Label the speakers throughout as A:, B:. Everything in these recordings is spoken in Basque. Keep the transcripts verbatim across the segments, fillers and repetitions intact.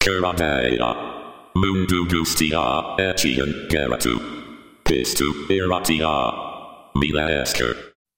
A: Keradea. Mundu gustia, etian geratu. Pistu iratia. Mila esker.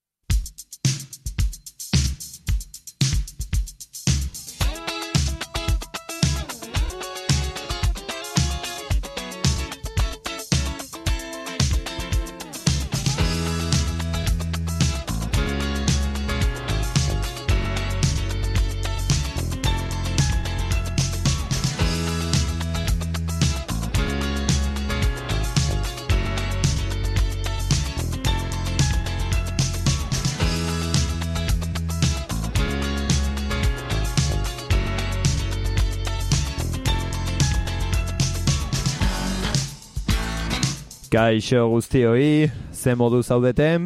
B: Kaixo guztioi, ze modu zaudete?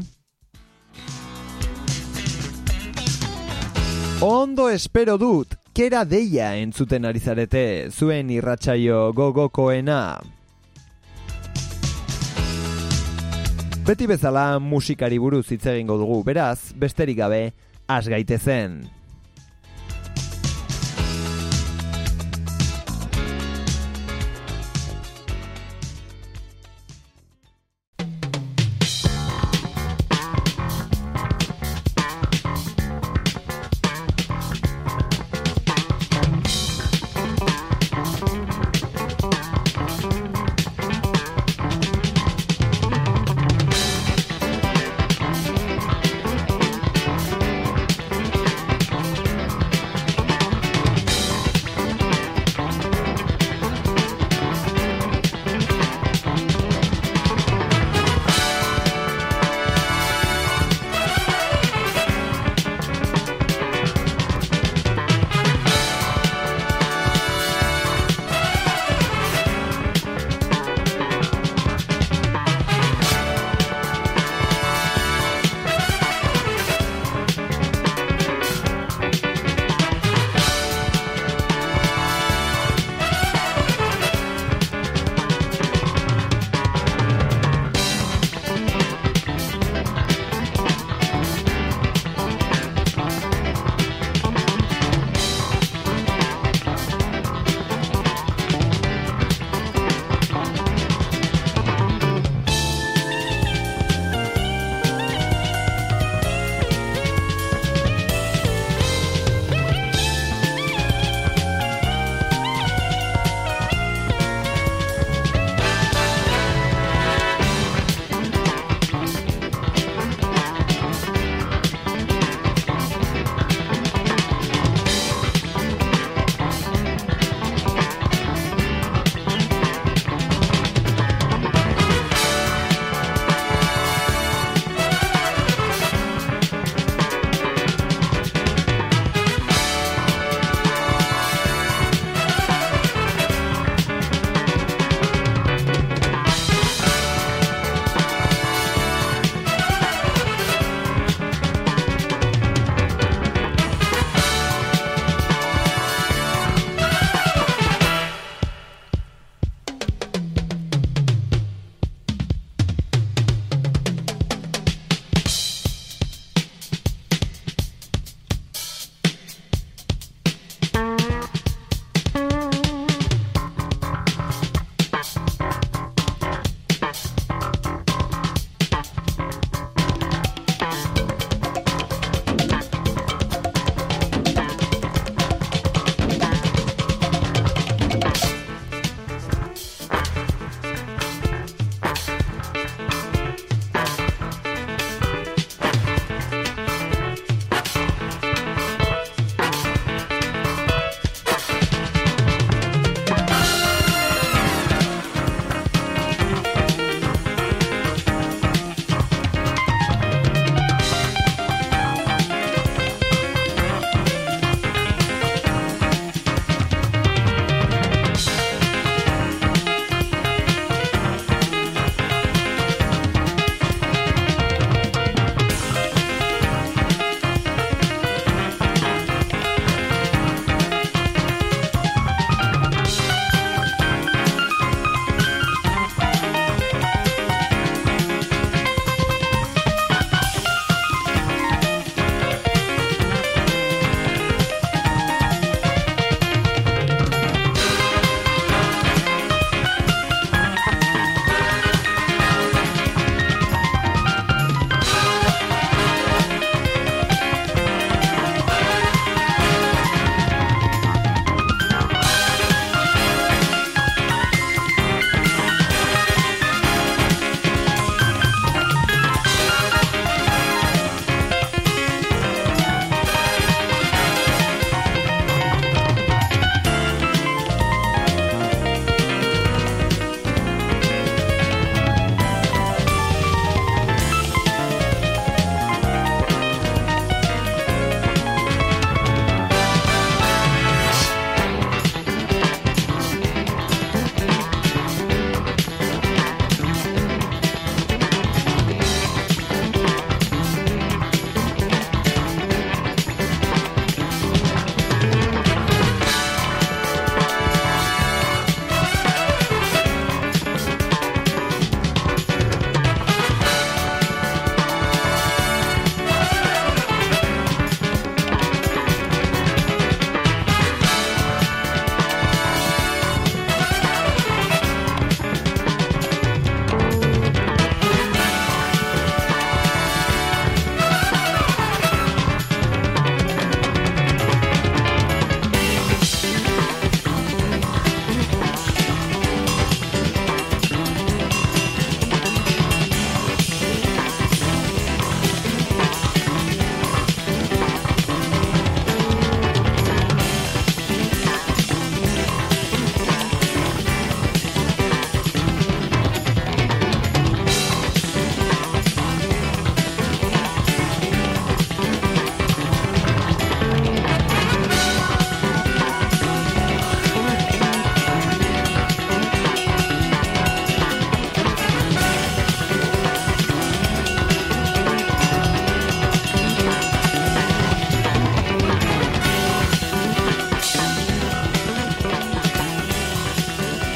B: Ondo espero dut, kera deia entzuten ari zarete, zuen irratsaio gogokoena. Beti bezala musikari buruz hitz egingo dugu, beraz, besterik gabe, has gaitezen.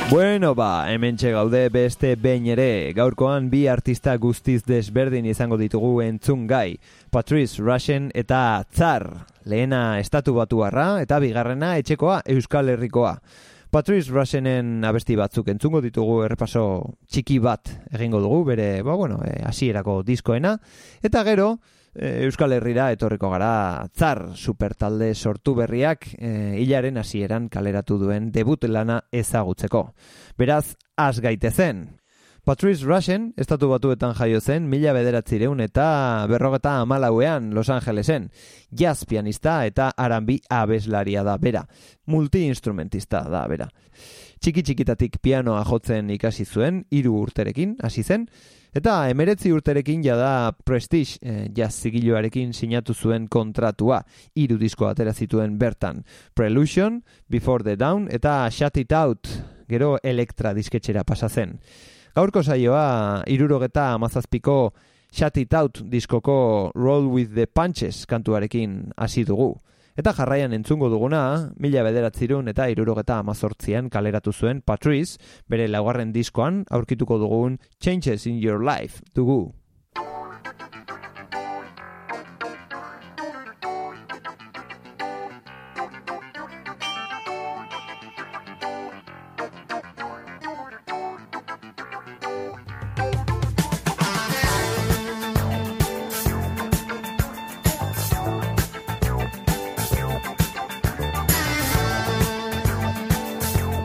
B: Bueno, ba, hementxe gaude beste behin ere. Gaurkoan bi artista guztiz desberdin izango ditugu entzun gai. Patrice Rushen eta Tsar. Lehena estatu batuarra eta bigarrena etxekoa Euskal Herrikoa. Patrice Rushenen abesti batzuk entzungo ditugu, errepaso txiki bat egingo dugu, bere, ba, bueno, e, hasierako diskoena. Eta gero, e, Euskal Herrira etorriko gara Tsar supertalde sortu berriak e, hilaren hasieran kaleratu duen debut lana ezagutzeko. Beraz, has gaitezen. Patrice Rushen, estatu batuetan jaio zen, mila bederatzireun eta berrogeta hamalauean Los Angelesen. Jazz pianista eta aranbi abeslaria da bera. Multi-instrumentista da bera. Txiki-txikitatik pianoa jotzen ikasi zuen, hiru urterekin hasi zen, eta emeretzi urterekin jada Prestige eh, jazz zigiluarekin sinatu zuen kontratua, hiru disko atera zituen bertan. Prelusion, Before the Dawn eta Shut It Out, gero Elektra disketxera pasa zen. Gaurko saioa hirurogeta hamazazpiko Shut It Out diskoko Roll with the Punches kantuarekin hasi dugu. Eta jarraian entzungo duguna, mila bederatzirun eta hirurogeta hamazortzian kaleratu zuen Patrice, bere laugarren diskoan aurkituko dugun Changes in Your Life dugu.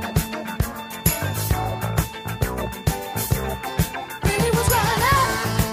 C: Baby was running up.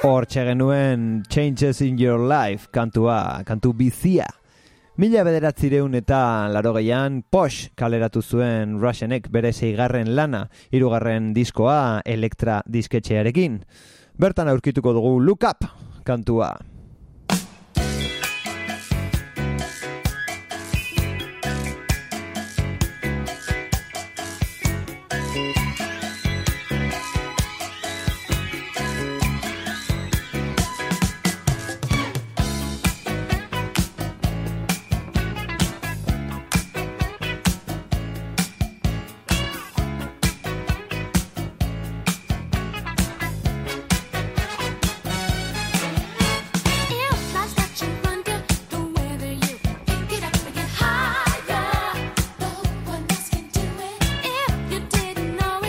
B: Hortxe genuen Changes in Your Life kantua, kantu bizia. Mila bederatzireun eta larogeian Posh kaleratu zuen Russianek bere seigarren lana, hirugarren diskoa Elektra disketxearekin. Bertan aurkituko dugu Look Up kantua.
C: Know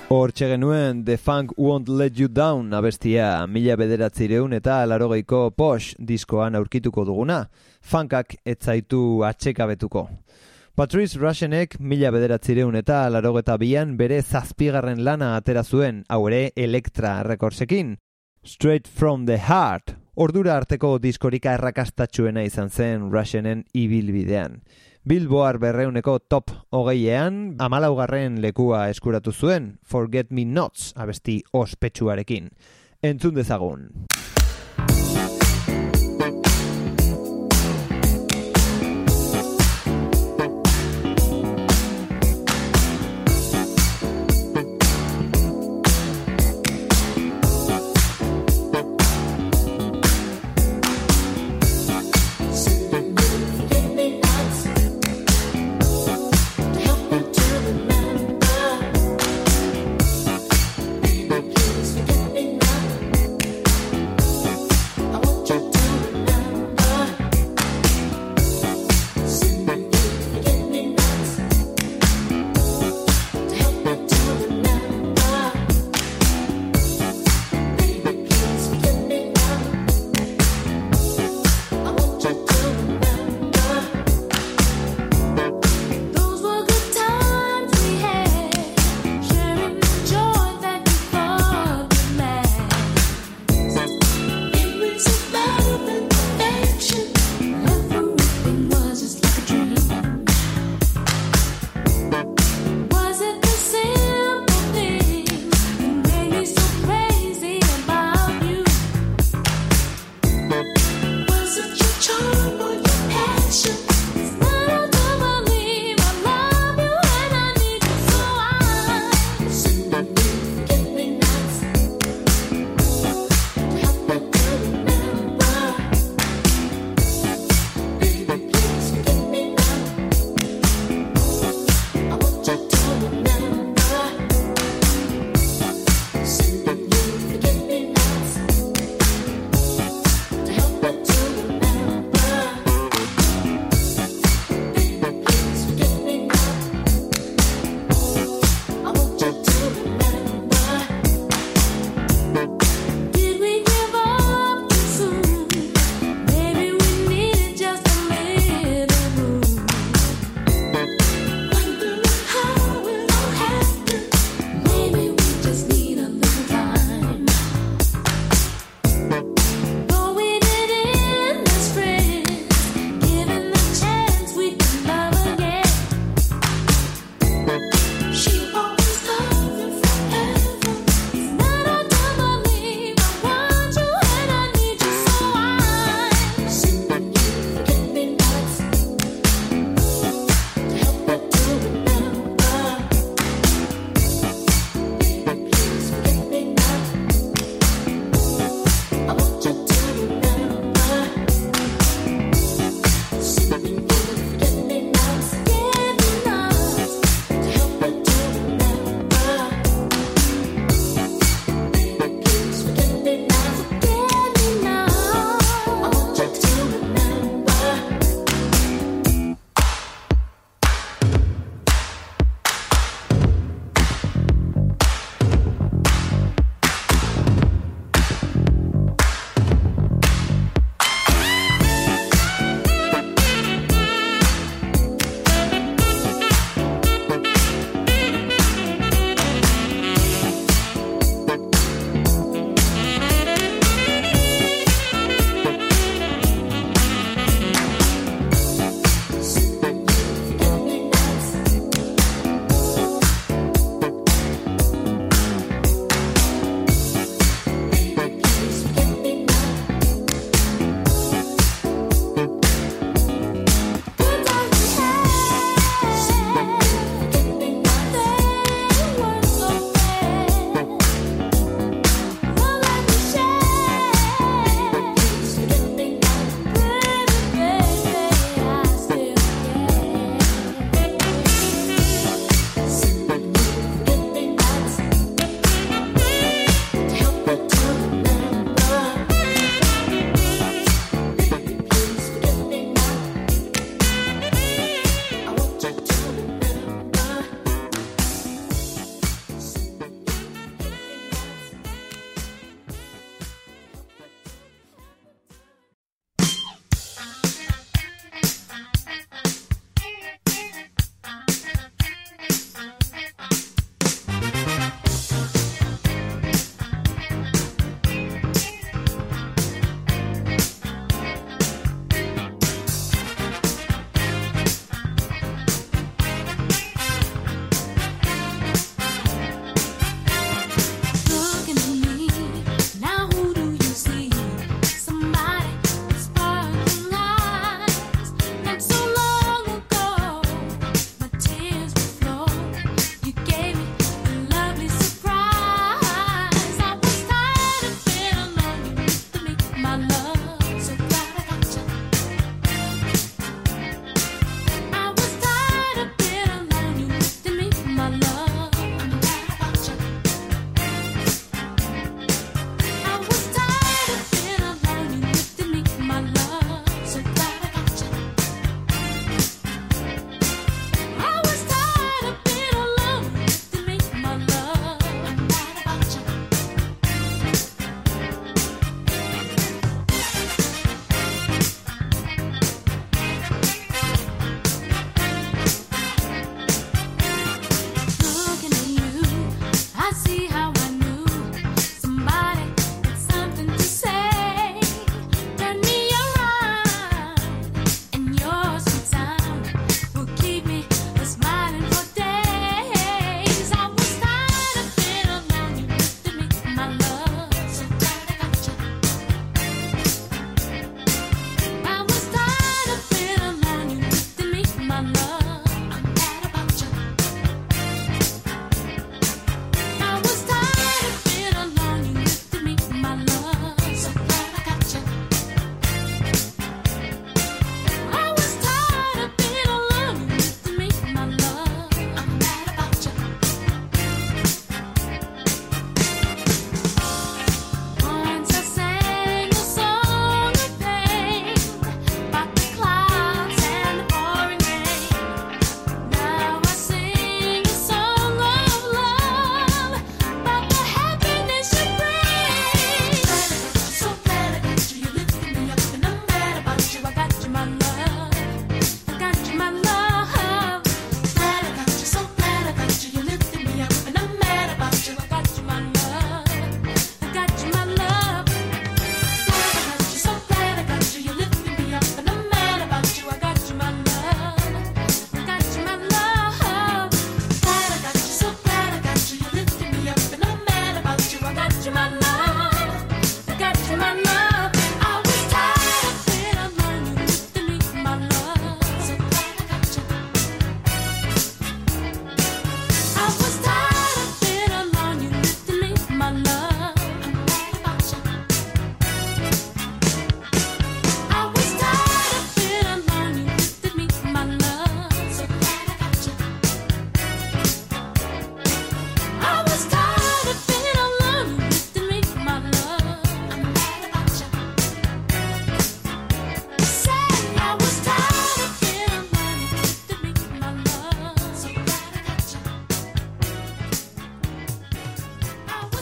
B: Hortxe genuen The Funk Won't Let You Down abestia mila bederatzireun eta larogeiko Posh diskoan aurkituko duguna. Funkak etzaitu atxekabetuko. Patrice Rushenek mila bederatzireun eta larogeta bian bere zazpigarren lana atera zuen, hau ere Elektra Recordsekin. Straight from the Heart, ordura arteko diskorika errakastatxuena izan zen Rushenen ibilbidean. Billboard berreuneko top hogeiean, hamalaugarren lekua eskuratu zuen, Forget Me Nots abesti ospetsuarekin. Entzun dezagun.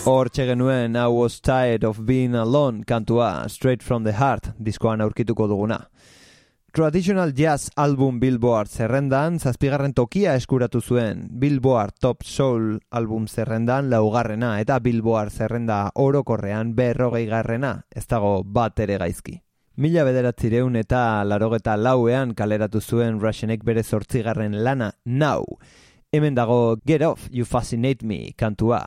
B: Hortxe genuen I Was Tired of Being Alone kantua Straight from the Heart diskoan aurkituko duguna. Traditional Jazz album Billboard zerrendan zazpigarren tokia eskuratu zuen, Billboard Top Soul album zerrendan laugarrena eta Billboard zerrenda orokorrean berrogei garrena, ez dago bat ere gaizki. Mila bederatzireun eta larogeta lauean kaleratu zuen Rushienek bere zortzigarren lana Now. Hemen dago Get Off, You Fascinate Me kantua.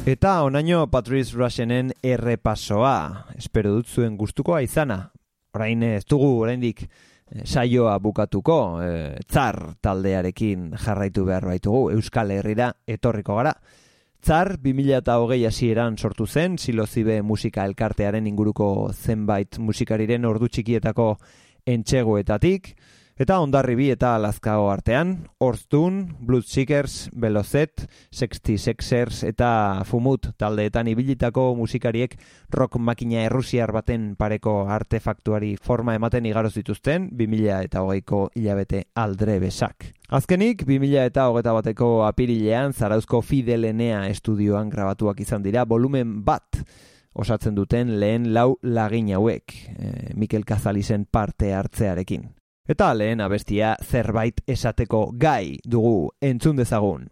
B: Eta onaino Patrice Rushenen errepasoa, espero dut zuen gustukoa izana. Orain ez dugu oraindik saioa bukatuko, e, Tzar taldearekin jarraitu behar baitugu, Euskal Herrira etorriko gara. Tzar bi mila hogei hasieran sortu zen, Silozibe musika elkartearen inguruko zenbait musikariren ordu txikietako entxegoetatik, eta Hondarribi eta Lazkao artean, Orzdun, Bloodseekers, Velozet, sesty-sixers eta Fumut taldeetan ibilitako musikariek rock makina errusiar baten pareko artefaktuari forma ematen igaro zituzten bi mila hogeiko hilabete aldrebesak. Azkenik, bi mila hogeita bateko apirilean Zarauzko Fidelenea estudioan grabatuak izan dira volumen bat osatzen duten lehen lau lagin hauek, e, Mikel Kazalisen parte hartzearekin. Eta lehen abestia zerbait esateko gai dugu, entzun dezagun.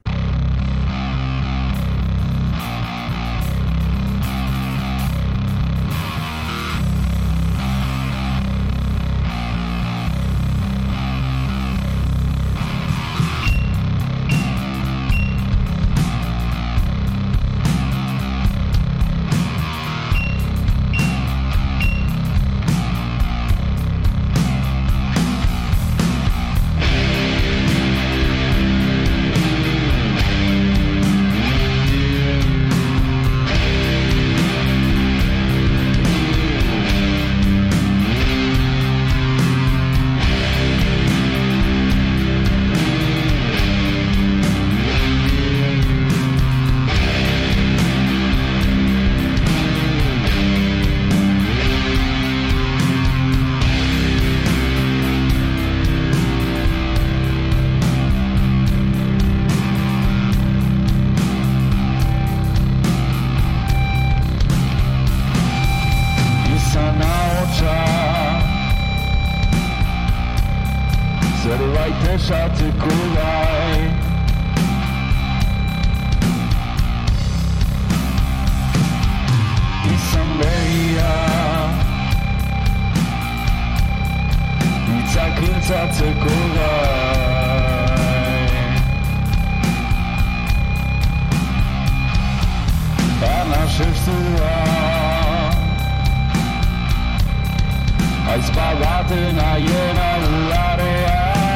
C: Esateko gai izan behia hitzak intzatzeko gai bana sestua aizpa baten aiena ularea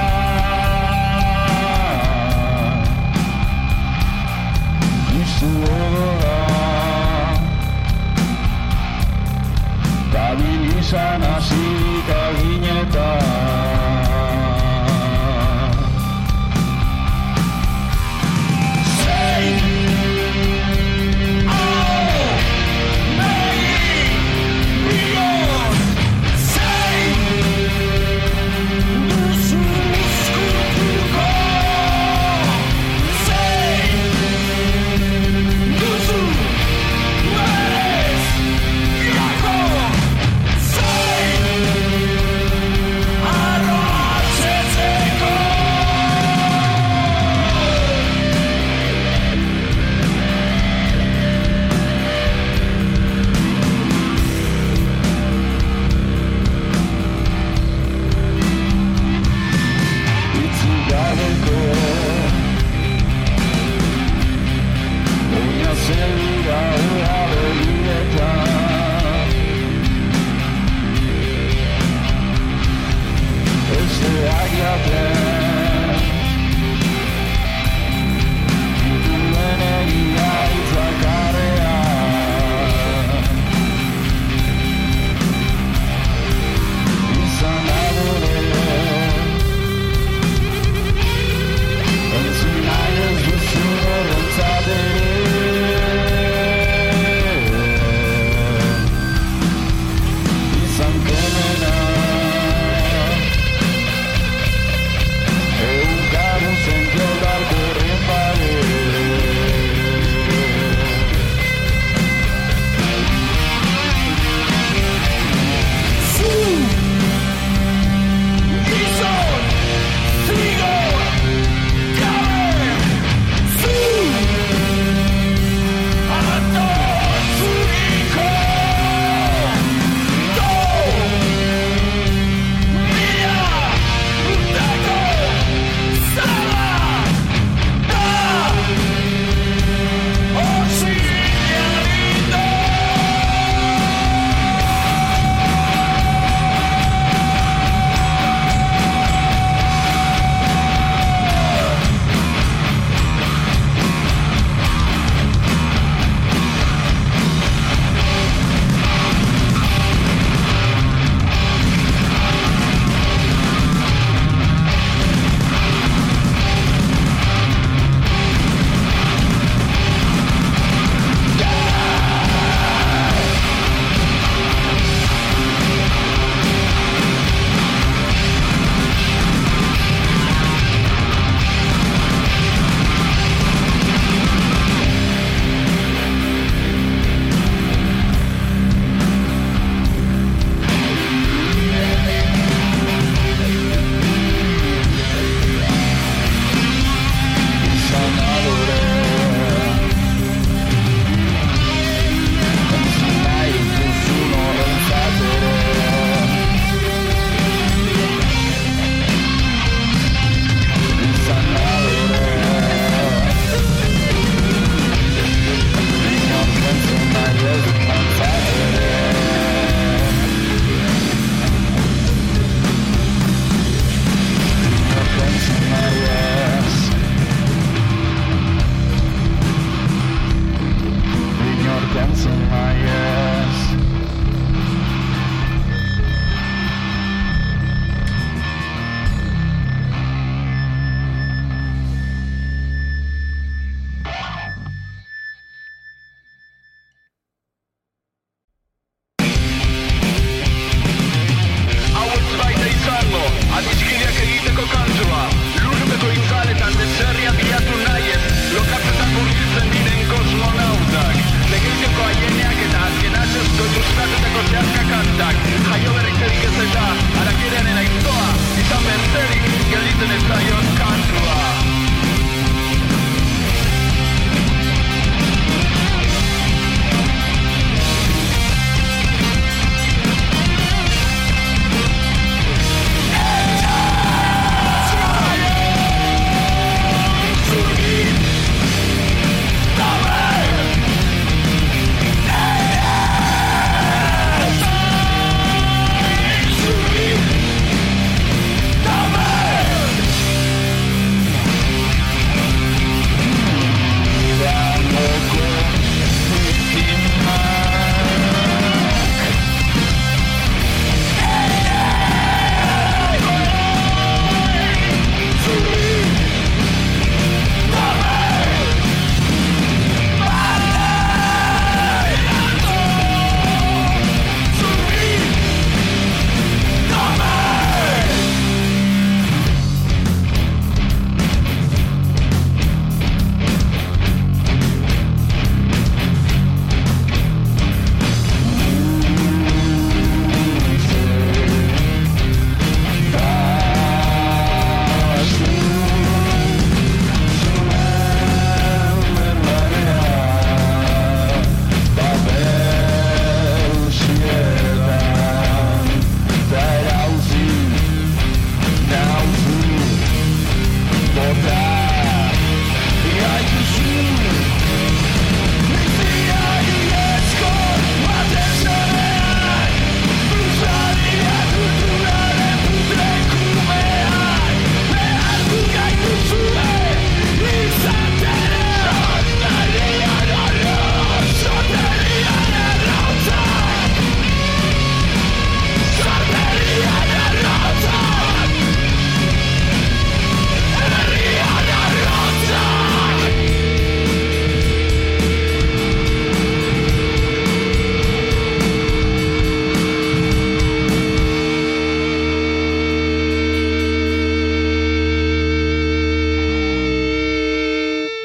C: Dabil izan hasik aginetan Say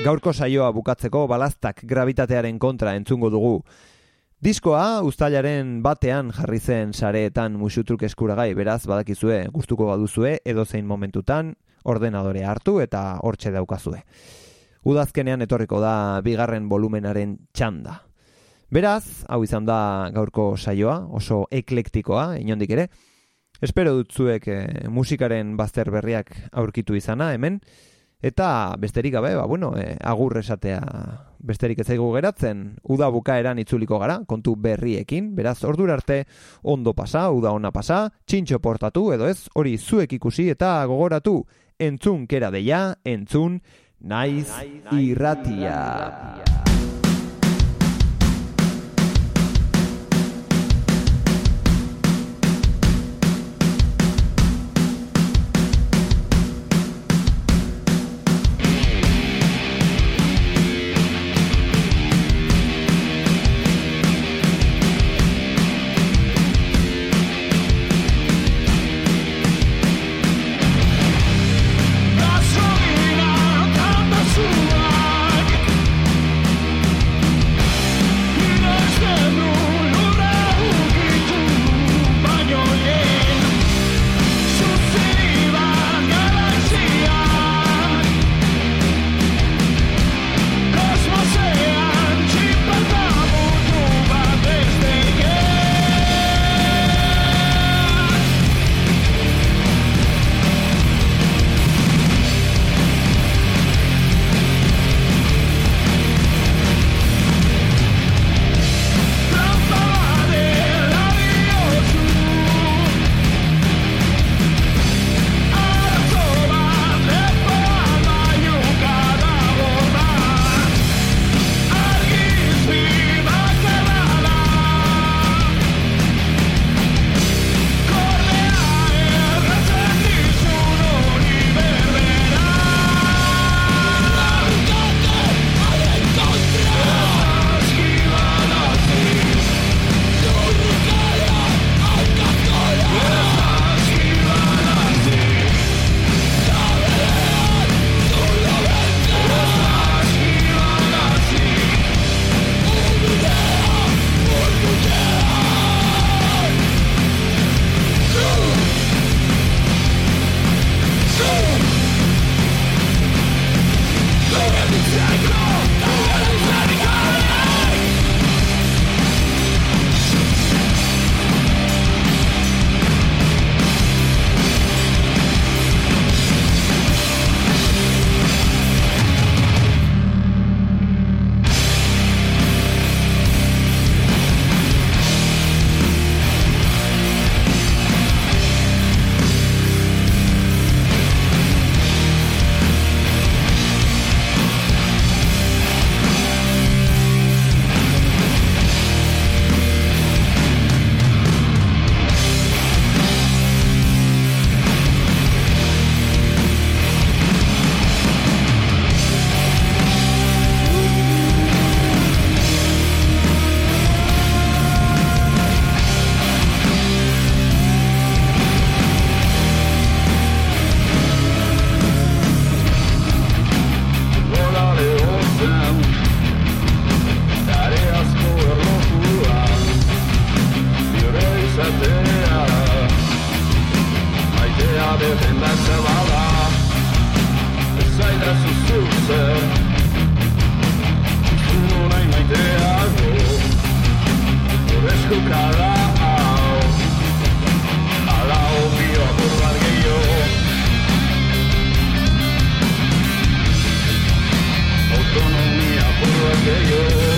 B: Gaurko saioa bukatzeko balaztak grabitatearen kontra entzungo dugu. Diskoa uztailaren batean jarri zen sareetan musutruk eskuragai, beraz badakizue, gustuko baduzue, edozein momentutan ordenadorea hartu eta hortxe daukazue. Udazkenean etorriko da bigarren volumenaren txanda. Beraz, hau izan da gaurko saioa, oso eklektikoa, inondik ere. Espero dut zuek eh, musikaren bazter berriak aurkitu izana hemen, eta besterik gabe, ba, bueno, eh, agur esatea besterik ez zaigu geratzen, uda bukaeran itzuliko gara, kontu berriekin, beraz, ordura arte ondo pasa, uda ona pasa, txintxo portatu, edo ez, hori zuek ikusi eta gogoratu, entzun kera deia, entzun, naiz irratia.
C: Autonomía por aquello